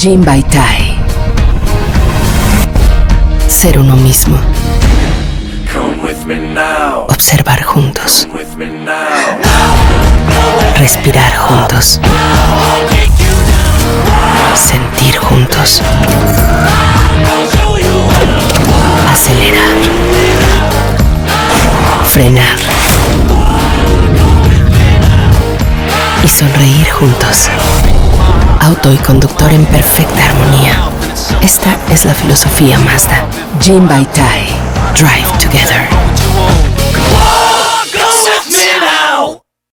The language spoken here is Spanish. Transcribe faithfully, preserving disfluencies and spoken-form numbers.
Jin Baitai. Ser uno mismo. Observar juntos. Respirar juntos. Sentir juntos. Acelerar. Frenar. Y sonreír juntos. Auto y conductor en perfecta armonía. Esta es la filosofía Mazda. Jin Baitai. Drive together.